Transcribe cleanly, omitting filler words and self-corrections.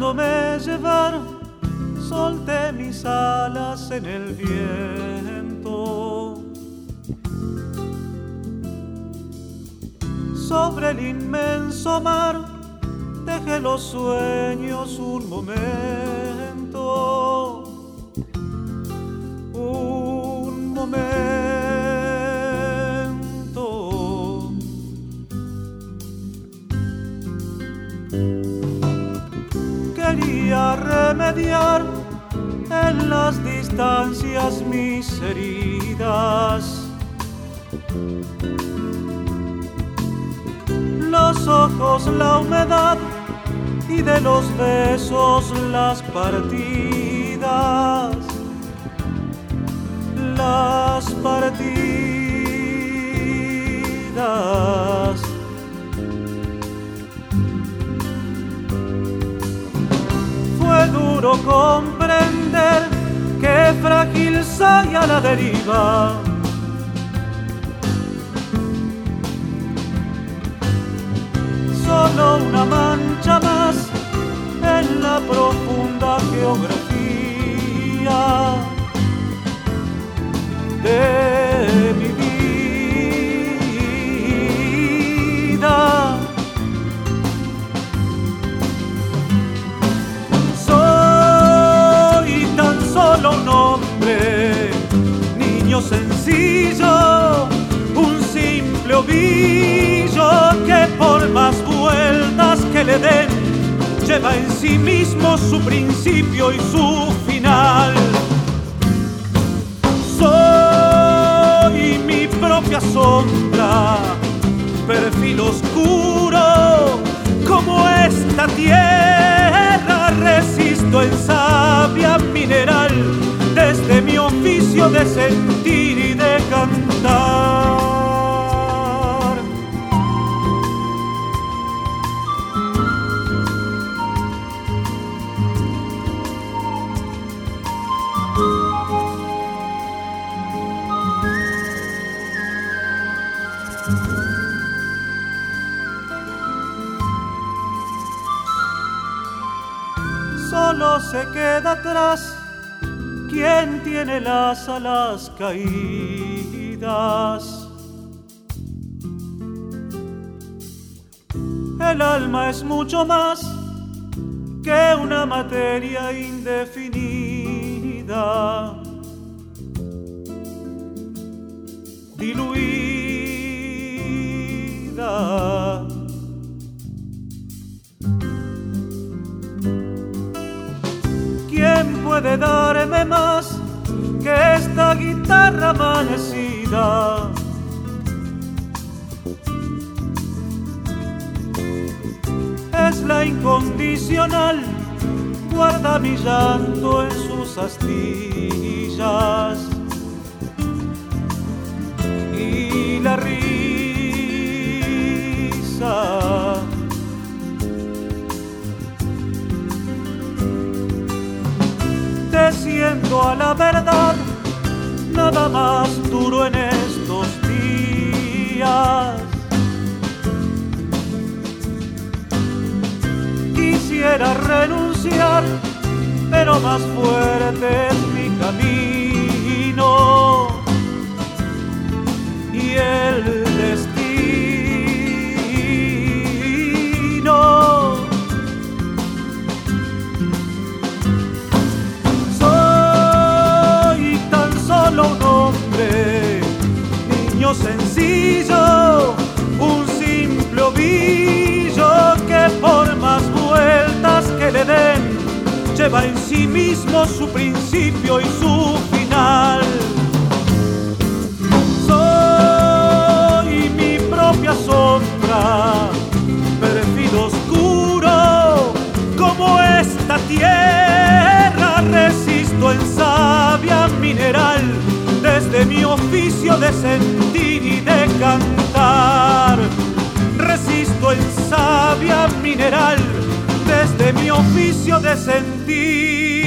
dejándome llevar, solté mis alas en el viento. Sobre el inmenso mar dejé los sueños un momento. Un momento. Quería remediar en las distancias mis heridas. Los ojos, la humedad y de los besos las partidas. Las partidas. Fue duro comprender que frágil soy a la deriva. Solo una mancha más en la profunda geografía de mi vida. Soy tan solo un hombre, niño sencillo, un simple ovillo que por más vueltas que le den, lleva en sí mismo su principio y su final. Soy mi propia sombra, perfil oscuro, como esta tierra resisto en savia mineral, desde mi oficio de sentir y de cantar. Solo se queda atrás quien tiene las alas caídas. El alma es mucho más que una materia indefinida, diluida. ¿Quién puede darme más que esta guitarra amanecida? Es la incondicional, guarda mi llanto en sus astillas. Y la risa desciendo a la verdad, nada más duro en estos días. Quisiera renunciar, pero más fuerte es mi camino y el destino. Soy tan solo un hombre, niño sencillo, un simple ovillo que por más vueltas que le den, lleva en sí mismo su principio y su final. Soy mi propia sombra, perfil oscuro, como esta tierra resisto en savia mineral, desde mi oficio de sentir y de cantar. Resisto en savia mineral, desde mi oficio de sentir